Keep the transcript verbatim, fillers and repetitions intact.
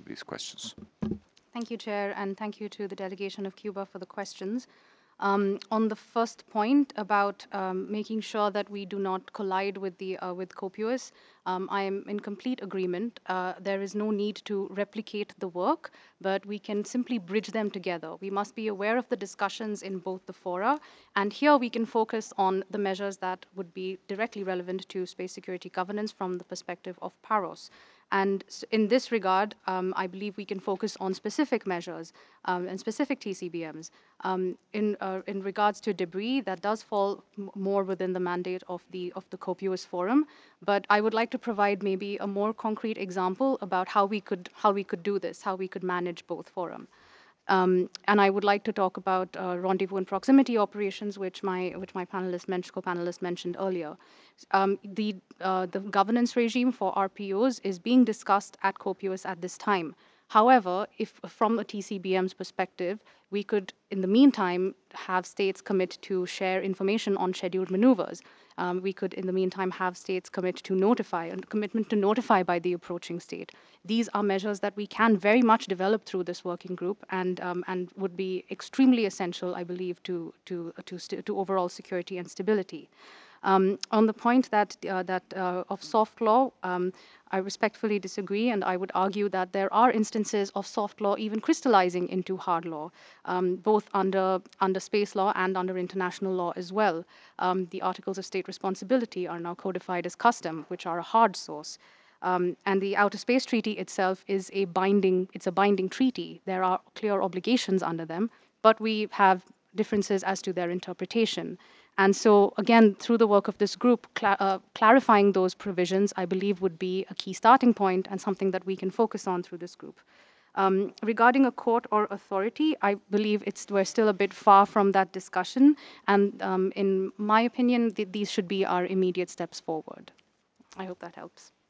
these questions. Thank you, Chair, and thank you to the delegation of Cuba for the questions. Um, on the first point about um, making sure that we do not collide with the uh, with COPUOS, um, I am in complete agreement. Uh, there is no need to replicate the work, but we can simply bridge them together. We must be aware of the discussions in both the fora, and here we can focus on the measures that would be directly relevant to space security governance from the perspective of PAROS. And in this regard, um, I believe we can focus on specific measures um, and specific T C B Ms. Um, in, uh, in regards to debris, that does fall more within the mandate of the, of the COPUOS Forum. But I would like to provide maybe a more concrete example about how we could, how we could do this, how we could manage both forum. Um, and I would like to talk about uh, rendezvous and proximity operations, which my which my panelist mentioned, co-panelist mentioned earlier. Um, the uh, the governance regime for R P Os is being discussed at COPUOS at this time. However, if from a T C B M's perspective, we could, in the meantime, have states commit to share information on scheduled maneuvers. Um, we could, in the meantime, have states commit to notify, a commitment to notify by the approaching state. These are measures that we can very much develop through this working group and, um, and would be extremely essential, I believe, to, to, to, to overall security and stability. Um, on the point that, uh, that uh, of soft law, um, I respectfully disagree, and I would argue that there are instances of soft law even crystallizing into hard law, um, both under, under space law and under international law as well. Um, the Articles of State Responsibility are now codified as custom, which are a hard source. Um, and the Outer Space Treaty itself is a binding, it's a binding treaty. There are clear obligations under them, but we have differences as to their interpretation. And so, again, through the work of this group, cla uh, clarifying those provisions, I believe, would be a key starting point and something that we can focus on through this group. Um, regarding a court or authority, I believe it's, we're still a bit far from that discussion. And um, in my opinion, th these should be our immediate steps forward. I hope that helps.